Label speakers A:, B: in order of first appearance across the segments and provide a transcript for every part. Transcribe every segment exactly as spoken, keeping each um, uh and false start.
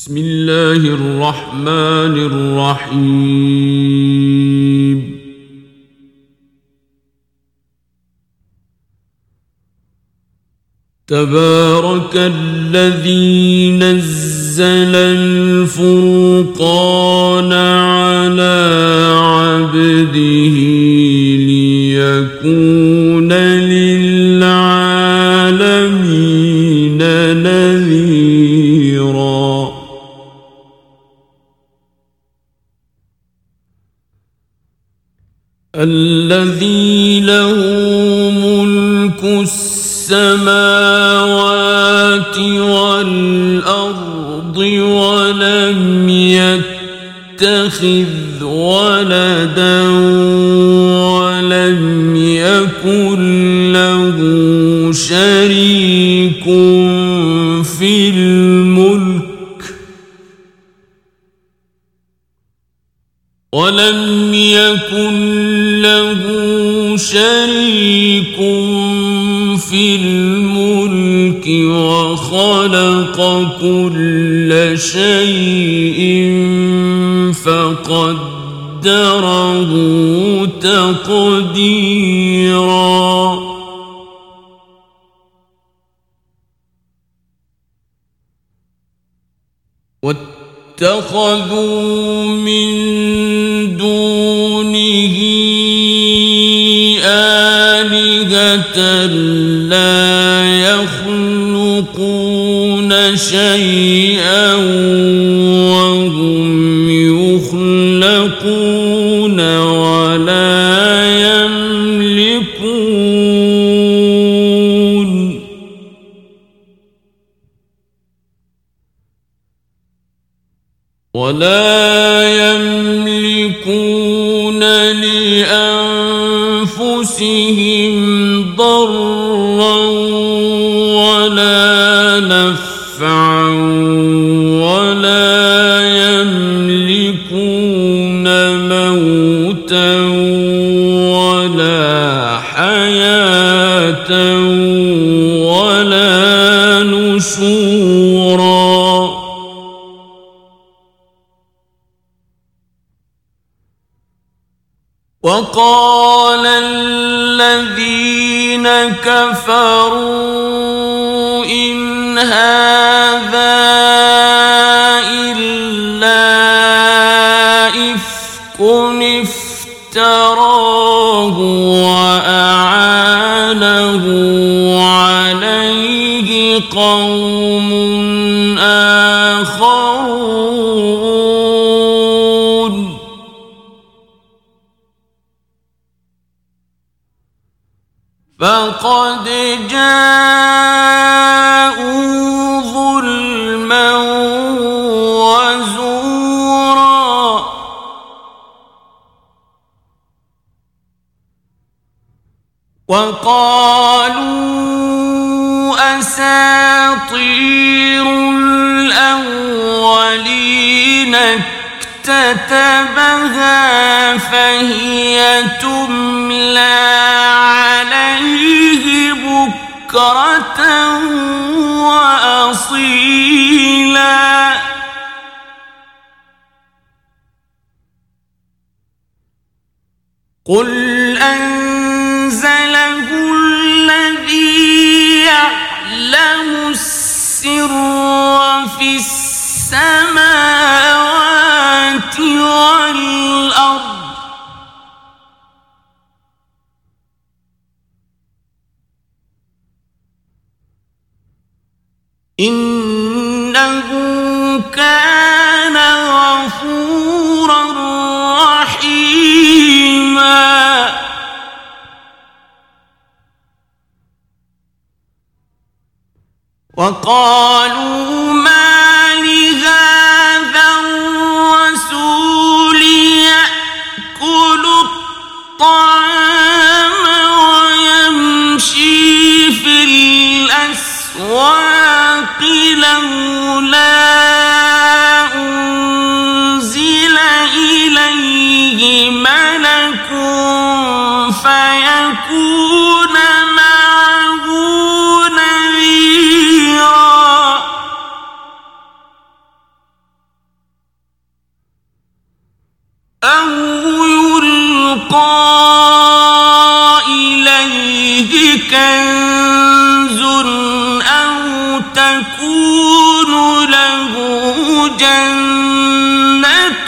A: بسم الله الرحمن الرحيم. تبارك الذي نزل الفرقان على عبده ليكون للعالمين نذيرا. الذي له ملك السماوات والأرض ولم يتخذ ولدا ولم يكن له شريك في الملك ولم يكن له شريك في الملك وخلق كل شيء فقدره تقديرا. واتخذوا من دونه آلهة لا يخلقون شيئا وهم يخلقون ولا يملكون ولا يملكون لأنفسهم ضرا ولا نفعا ولا يملكون موتا ولا حياة ولا نشورا. وقال الذين كفروا إن هذا إلا إفك افتراه وأعانه عليه قوم آخرون فقد جاءوا ظلما وزورا. وقالوا أساطير الأولين اكتتبها فهي تملى عليه بكرة وأصيلا. قل أنزله الذي يعلم السر في السماوات والأرض إنه كان غفورا رحيما. وقالوا ما لهذا الرسول يأكل الطعام ويمشي في الأسواق لولا أنزل إليه ملك فيكون معه نذيرا. يلقى إليه كنز أو تكون له جنة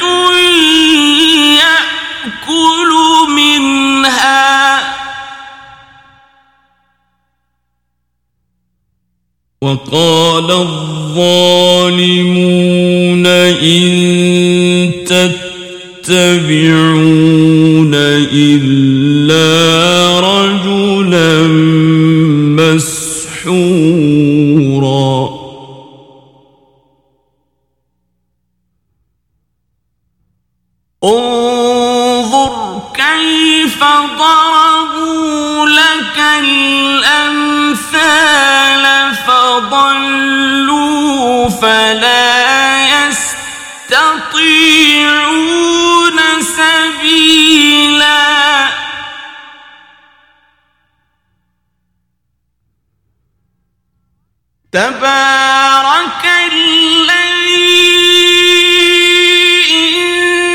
A: يأكل منها وقال الظالمون إن تتبعون إلا رجلا مسحورا انظر كيف ضربوا لك الأمثال فضلوا فلا يستطيعون سبيلا تبارك الذي إن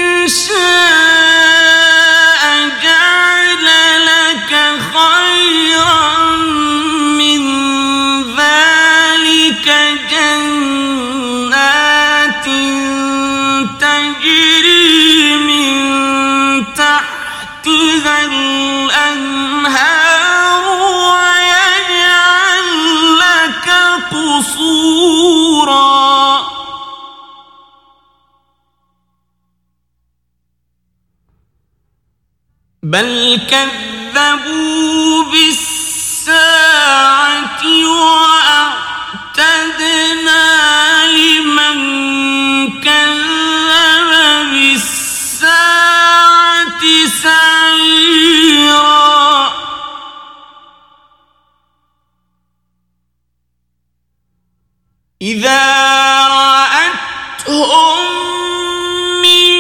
A: شاء جعل لك خيرا من ذلك جنات تجري من تحتها الأنهار ويجعل لك قصورا بل كذبوا بالساعة وأعتدنا لمن كذب بالساعة سعيرا إذا رأتهم من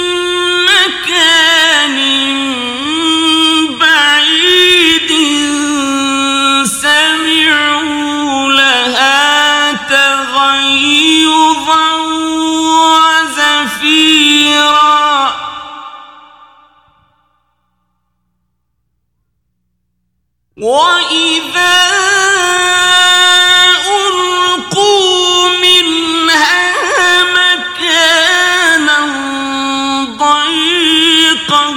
A: مكان بعيد سمعوا لها تغيظا وزفيرا وإذا ألقوا منها مكانا ضيقا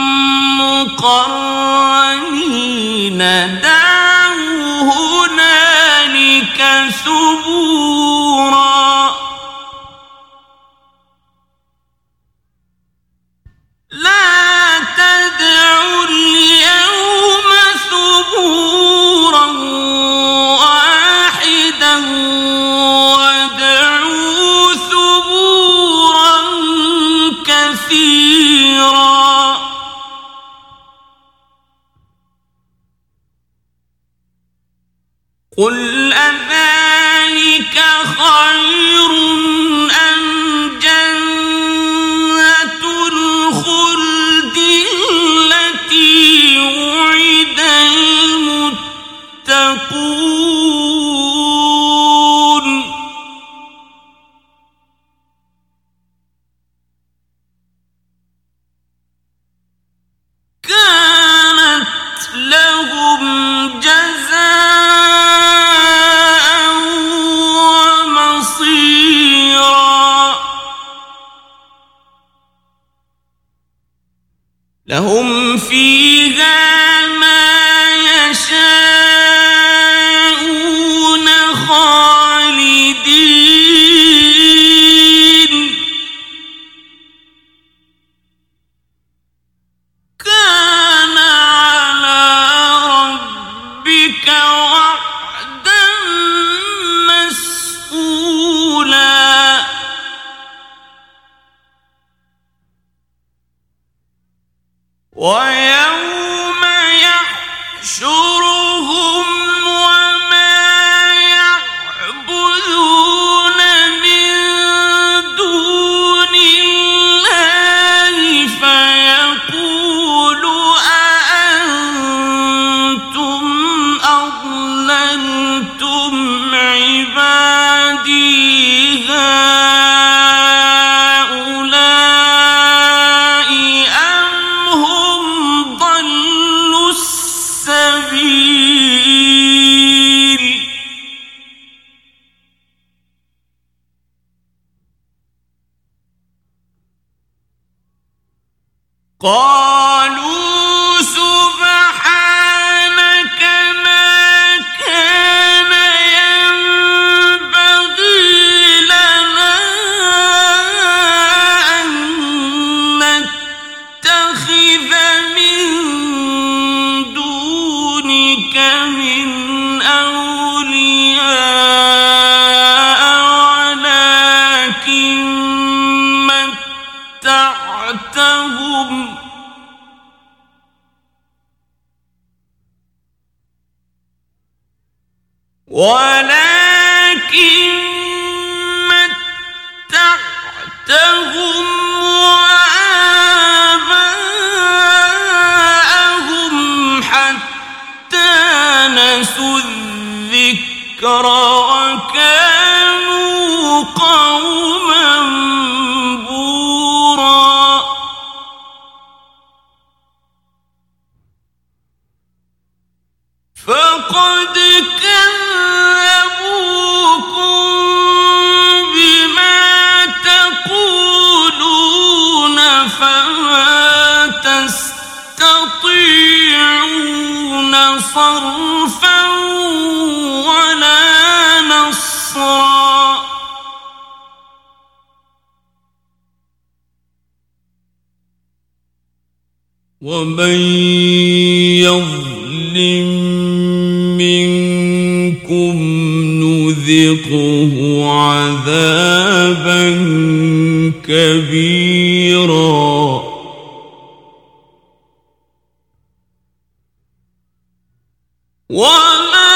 A: مقرنين دعوا هنالك ثبورا لا تدعوا اليوم ثبورا واحدا وادعوا ثبورا كثيرا قل أذلك خير أم جنة الخلد التي وعد المتقون كانت لهم جزاء ومصيرا لهم فيها ما يشاءون خالدين كان على ربك وعدا مسئولا ويوم يحشرهم وما يعبدون من دون الله فيقول أأنتم أضللتم عبادي هؤلاء أم هم قالوا سبحانك ما كان ينبغي لنا أن نتخذ من دونك من أولياء ولكن متعتهم ولكن متعتهم وآباءهم حتى نسوا الذكر وكانوا قوما بورا فقد كذبوكم بما تقولون فما تستطيعون صرفا ولا نصرا ومن يظلم منكم نذقه عذابا كبيرا وما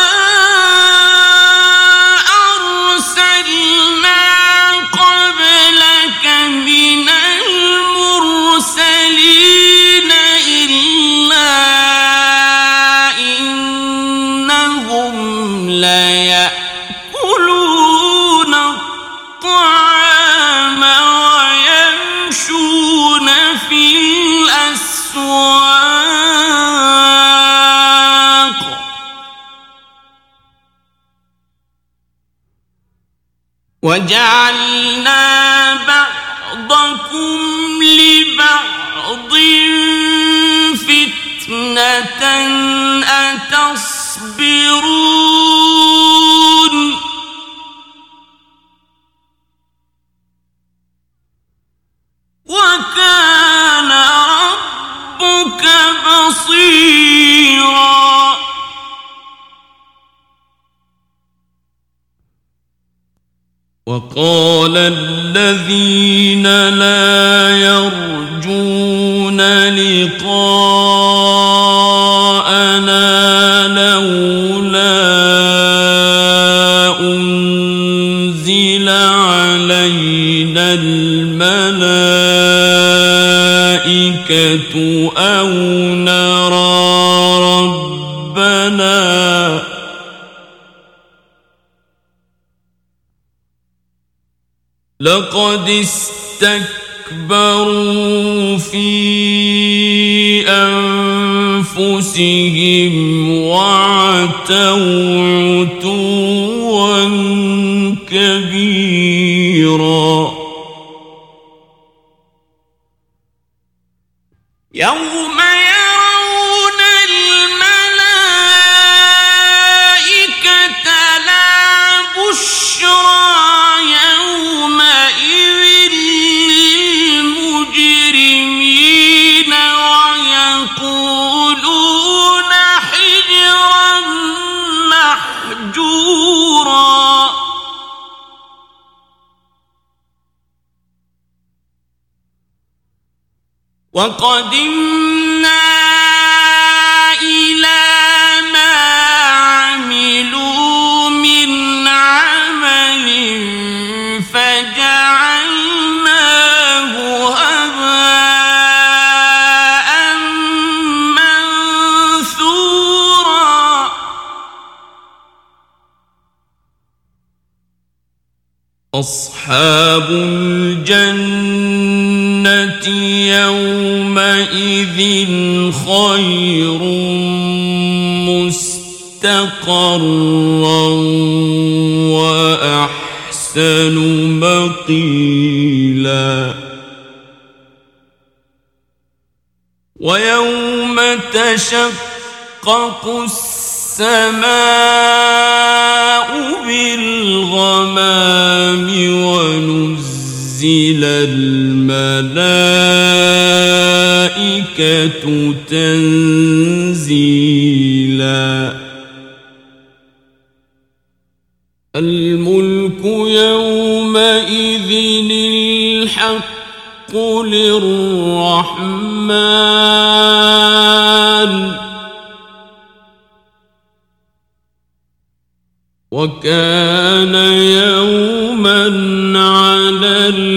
A: أرسلنا قبلك من المرسلين إلا إنهم ليأكلون الطعام ويمشون في الأسواق وجعلنا بعضكم لبعض فتنة أتصبرون وكان ربك بصيرا وقال الذين لا يرجون لقاءنا لولا أنزل علينا الملائكة أو نرى ربنا لقد استكبروا في أنفسهم وعتوا عتوا كبيرا يوم يرون الملائكة لا بشرى يومئذ للمجرمين ويقولون حجرا محجورا وقدمنا إلى ما عملوا من عمل فجعلناه هباء منثورا أصحاب الجنة يومئذ خير مستقرا وأحسن مقيلا ويوم تشقق السماء بالغمام ونزل الملائكة تنزيلا الملك يومئذ الحق للرحمن وكان يوما على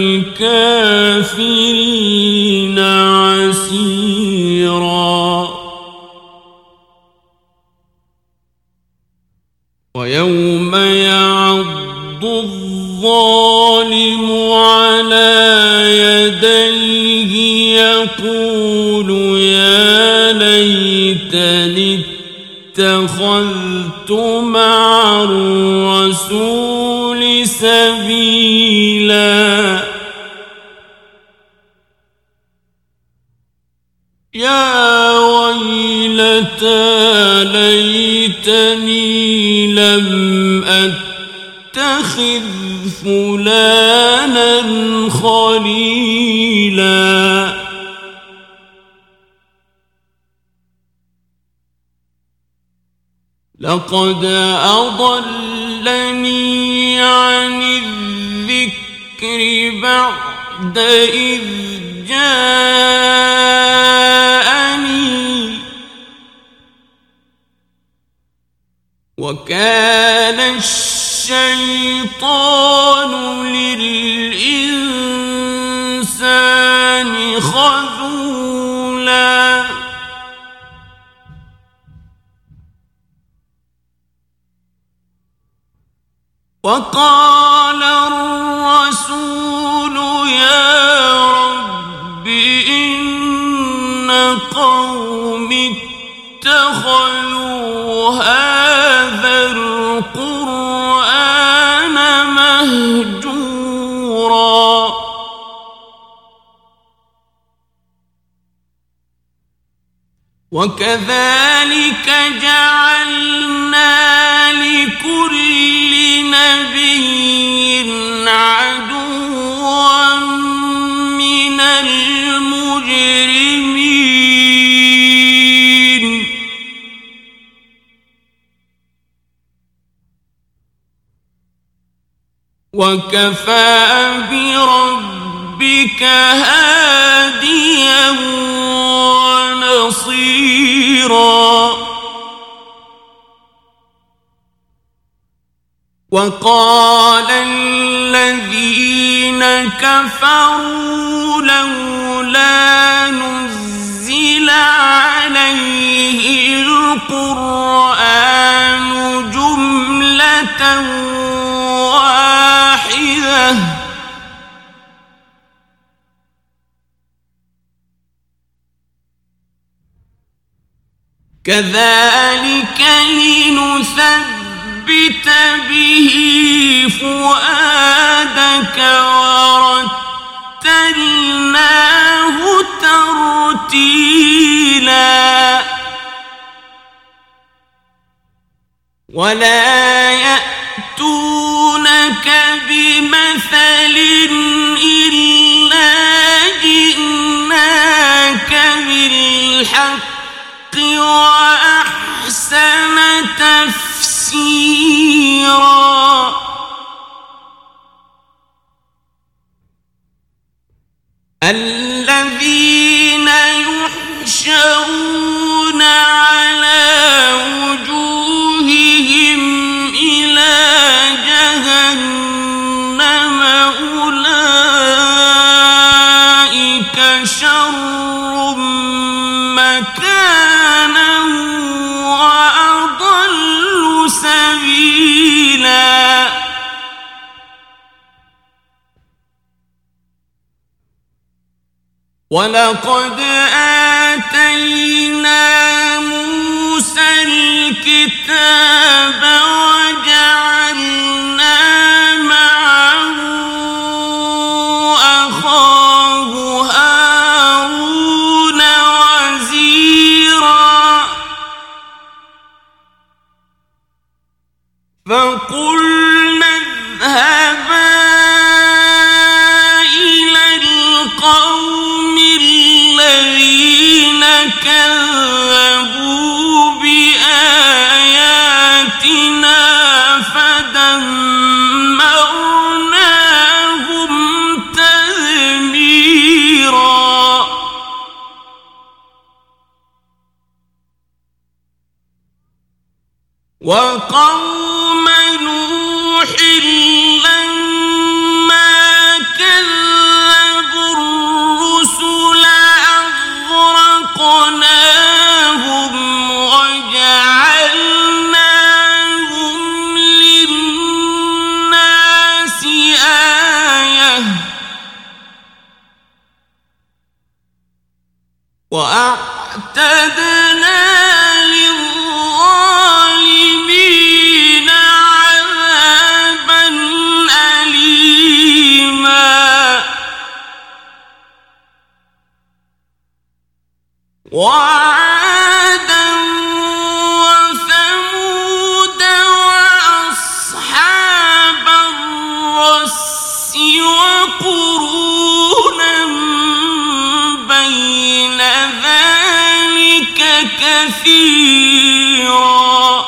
A: الكافرين عسيرا ويوم يعض الظالم على يديه يقول يا ليتني اتخذت مع الرسول سبيلا يا ويلتى ليتني لم أتخذ فلانا خليلا لقد أضلني عن الذكر بعد إذ جاءني وكان الشيطان للإنسان خذولا وقال الرسول يا رب إن قومي اتخذوا هذا القرآن مهجورا وكذلك جعلنا لكل نبي عدوا من المجرمين وكفى بربك هاديا ونصيرا وقال الذين كفروا لولا نزل عليه القرآن جملة واحدة كذلك لنثبت به فؤادك ورتلناه ترتيلا ولا يأتونك بمثل إلا جئناك بالحق وأحسن تفسيرا الذين يحشرون على وجوههم إلى جهنم أولئك شر مكانا وأضل سبيلا ولقد آتينا موسى الكتاب وجعلنا معه أخاه هارون وقوم نوح لما كذبوا الرسل أغرقناهم وجعلناهم للناس آية وأعتدنا للظالمين عذابا أليما وعادا وثمود وأصحاب الرس وقرونا بين ذلك كثيرا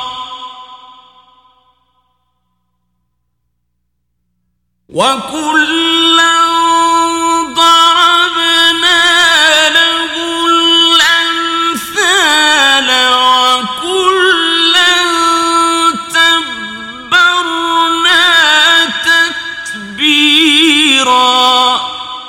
A: وكلا ضربنا له الأمثال وكلا تبرنا تتبيرا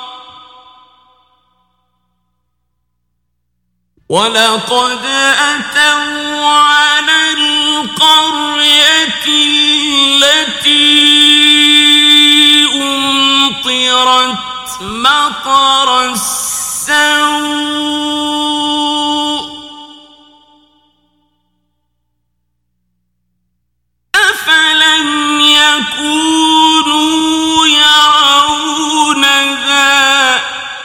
A: ولقد أتوا على القرية التي أمطرت مطر السوء أفلم يكونوا يرونها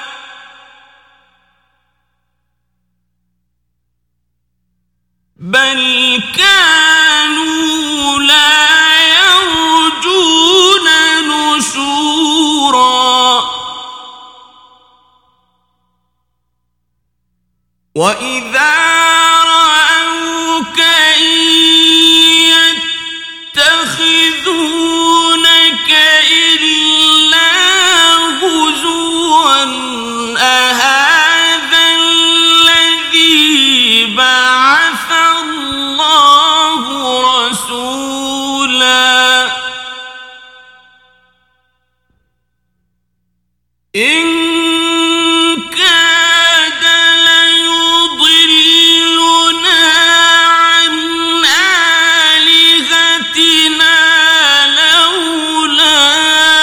A: بل كانوا لا يرجون نشورا وإذا رأوك إن يتخذونك إلا هزوا أهذا الذي بعث الله رسولا إن كاد ليضلنا عن آلهتنا لولا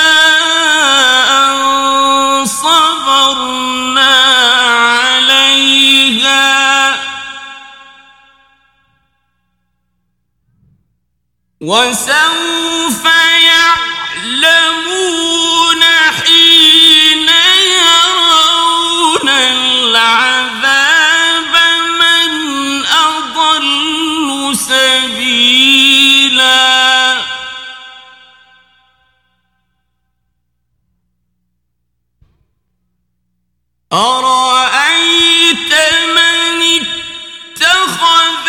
A: أن صبرنا عليها وسوف يعلمون حين يرون العذاب من أضل سبيلا أرأيت من اتخذ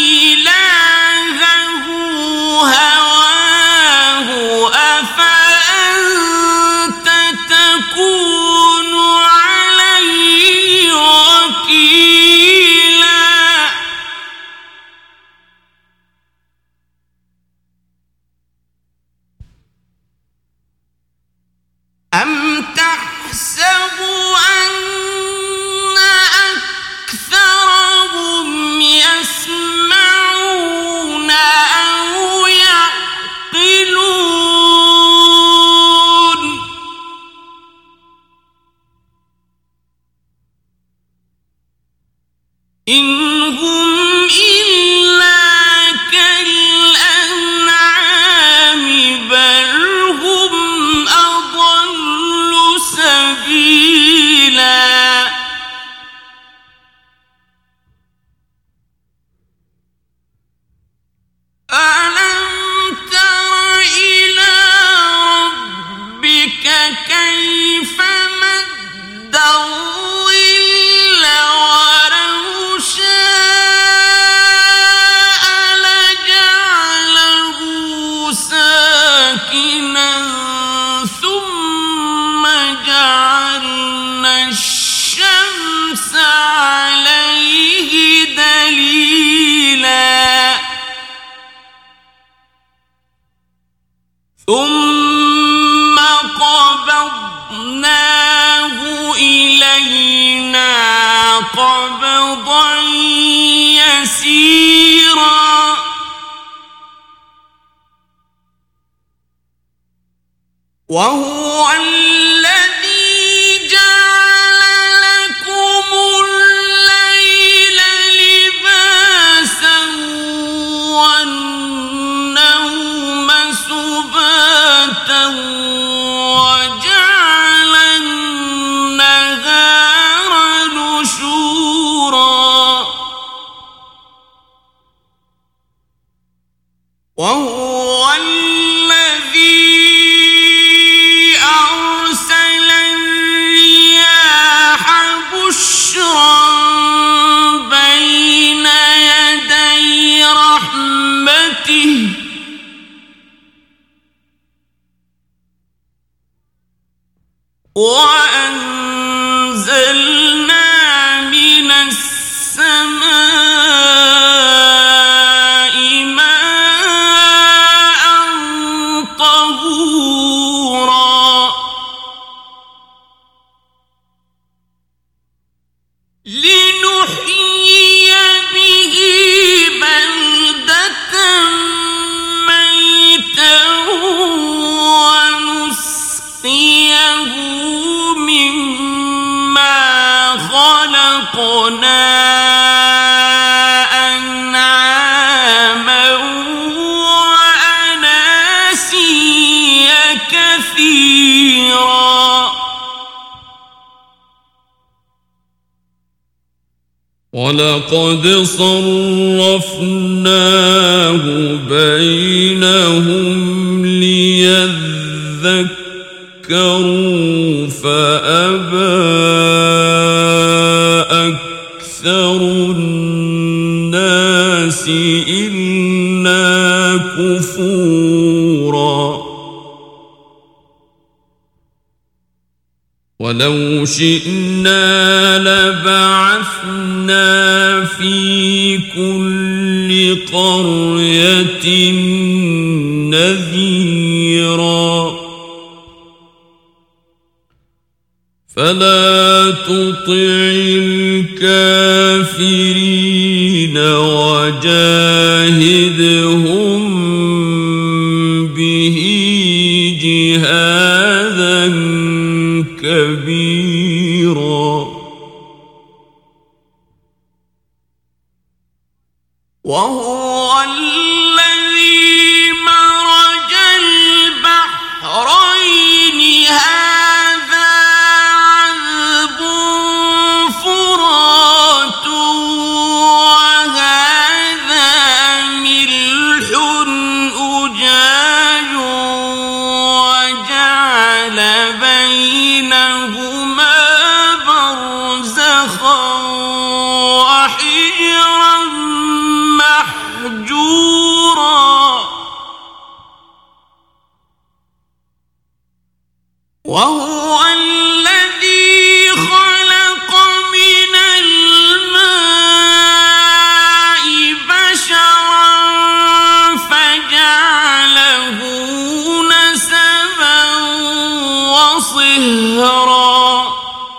A: إلهه هواه أفأنت تكون عليه وكيلا أم تحسب أن أكثرهم يسمعون أو يعقلون إن هم إلا كالأنعام بل هم أضل سبيلا ألم تر إلى ربك كيف مد الظل ولو شاء إلينا قبضا يسيرا وهو الذي جعل لكم الليل لباسا والنوم سباتا وجعل النهار نشورا وهو الذي أرسل الرياح بشرا بين يدي رحمته وأنزلنا من السماء ماء طهورا لنحيي به بلدة ميتا ونسقيه مما خلقنا أنعاما وأناسيا كثيرا ولقد صرفناه بينهم ليذكروا فأبى أكثر الناس إلا كفورا ولو شئنا لبعثنا في كل قرية نذيرا فلا تطع الكافرين وجاهدهم به جهادا كبيرا وهو الذي مرج البحرين هذا عذب فرات وهذا ملح أجاج وجعل بينهما برزخا وحجرا محجورا وهو الذي خلق من الماء بشرا فجعله نسبا وصهرا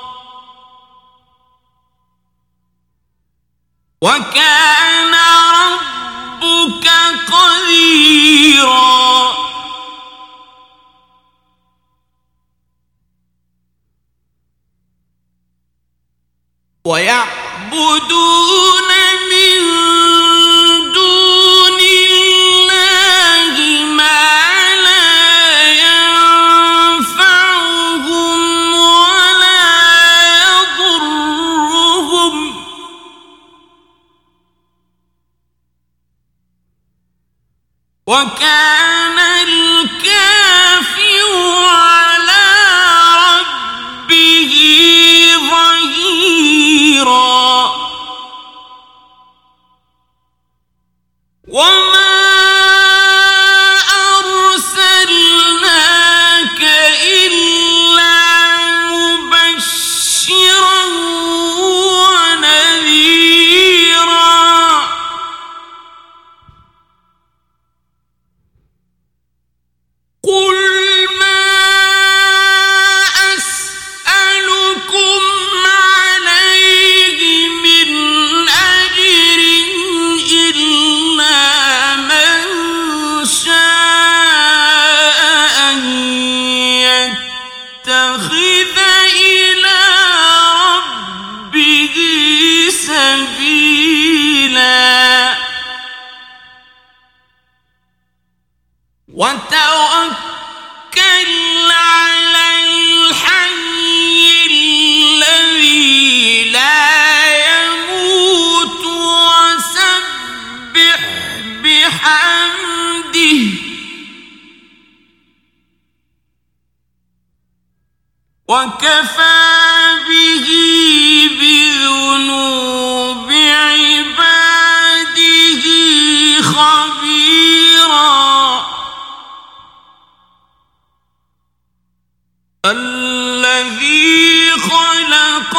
A: وكان ربك قديرا ويعبدون من دون الله ما لا ينفعهم ولا يضرهم وكان الكافر على ربه ظهيرا وما أرسلناك إلا مبشرا ونذيرا وكفى به بذنوب عباده خبيرا الذي خلق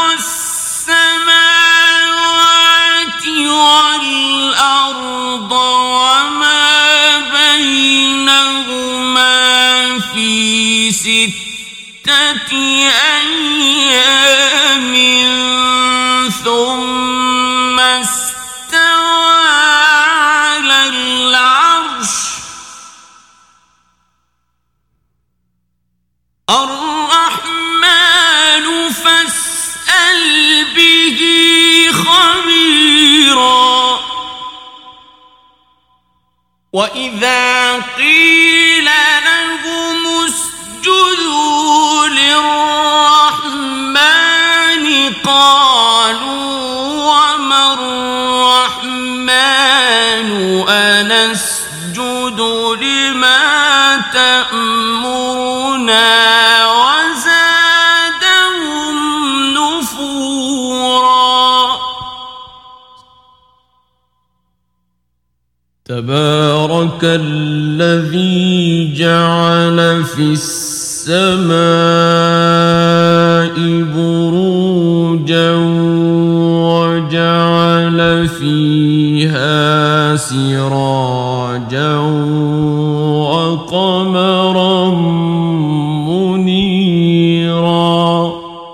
A: السماوات والأرض وما بينهما في ستة أيام ثم استوى على العرش الرحمن فاسأل به خبيرا وإذا قيل لهم اسجدوا للرحمن قالوا وما الرحمن أنسجد لما تأمرنا وزادهم نفورا تبارك الذي جعل في السماء بروجا وجعل فيها سراجا وقمرا منيرا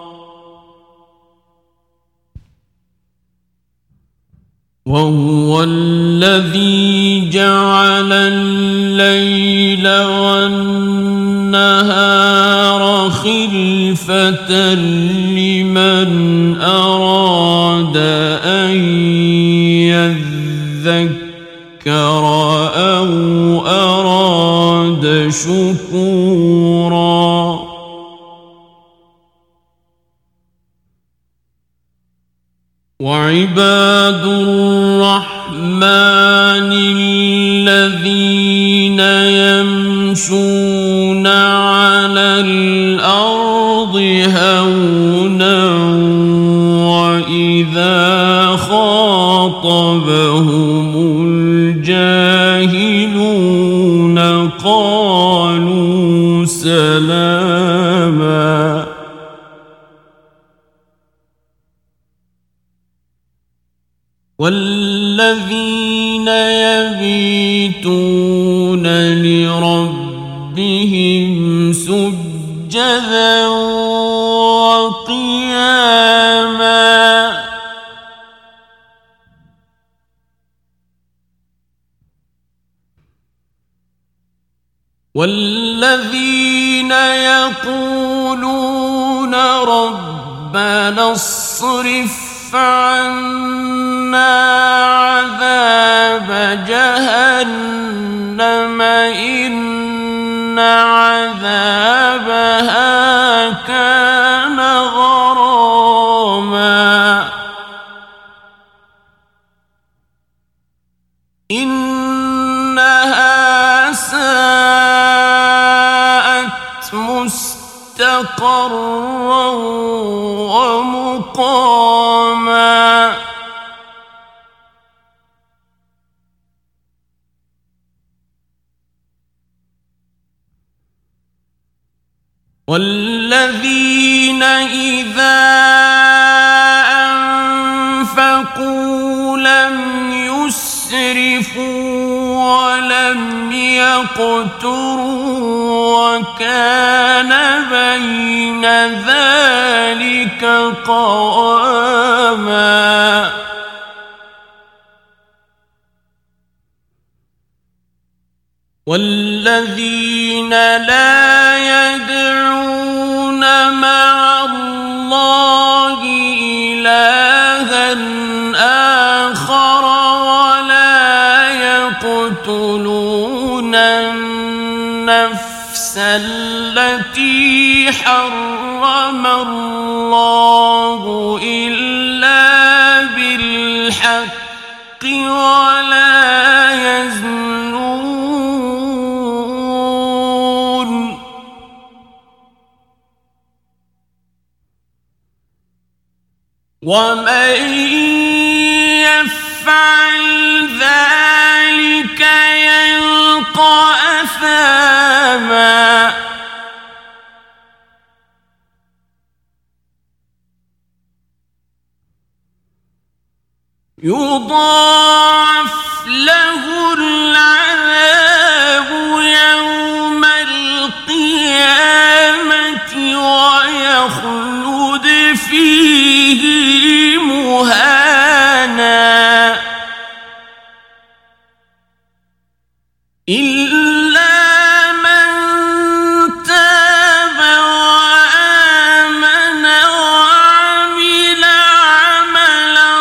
A: وهو الذي جعل الليل والنهار خلفة لمن أراد أن يذكر أو أراد شكورا وعباد الرحمن الذين يمشون على الأرض هونا وإذا خاطبهم الجاهلون قالوا سلاما والذين يبيتون لربهم سجدا وقياما والذين يقولون ربنا اصرف عنا عذاب جهنم إن عذابها كان غراما إنها ساءت مستقرا ومقاما والذين إذا أنفقوا لم يسرفوا ولم يقتروا وكان بين ذلك قواما والذين لا يدعون مع الله إلها آخر ولا يقتلون النفس التي حرم الله إلا بالحق ولا يزنون ومن يفعل ذلك يلقى أثاما يضاعف له العذاب يوم القيامة ويخلد فيه مهانا إلا من تاب وآمن وعمل عملا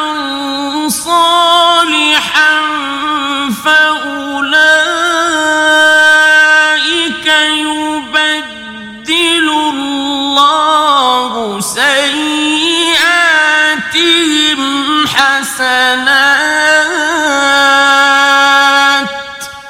A: صالحا فأولئك يبدل الله سيئاتهم حسنات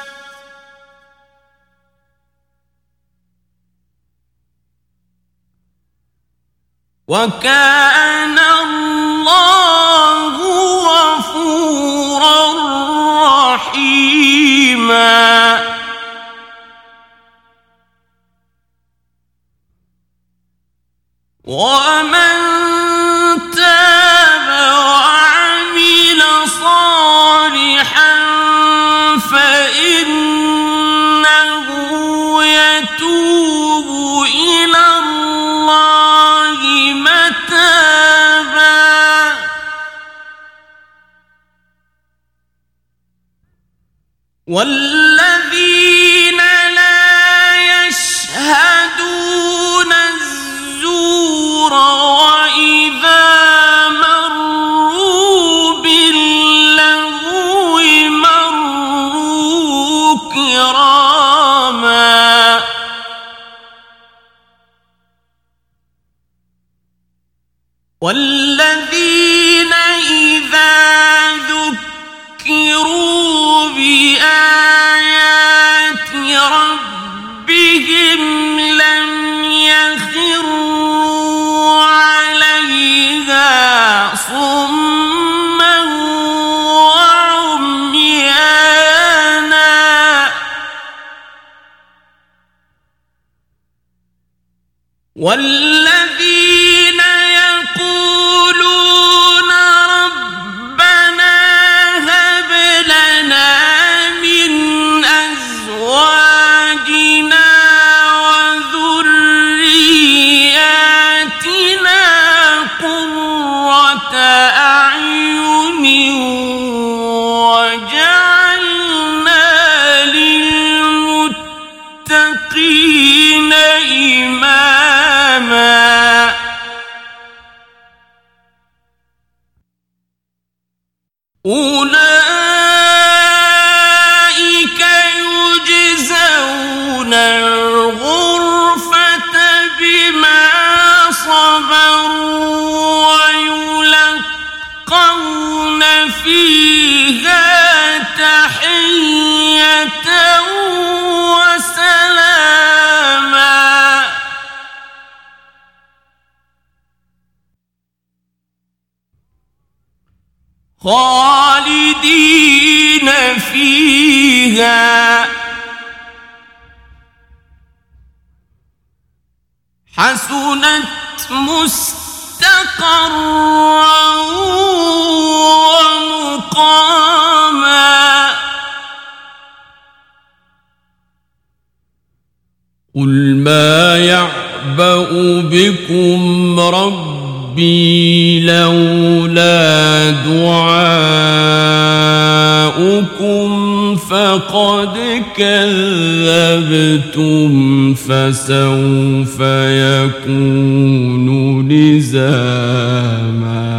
A: وكان الله غفورا رحيما ومن تاب وعمل صالحا فإنه يتوب إلى الله متابا والذين لا يشهدون الزور وإذا مروا باللغو مروا كراما والذين إذا ذكروا بآيات ربهم لم يخروا عليها صما وعميانا والذين يقولون ربنا هب لنا من أزواجنا وذرياتنا قرة أعين وجعلنا للمتقين إماما أولئك يجزون الغرفة بما صبروا ويلقون فيها تحية وسلاما خالدين فيها حسنت مستقرا ومقاما قل ما يعبأ بكم ربي ربي لولا دعاؤكم فقد كذبتم فسوف يكون لزاما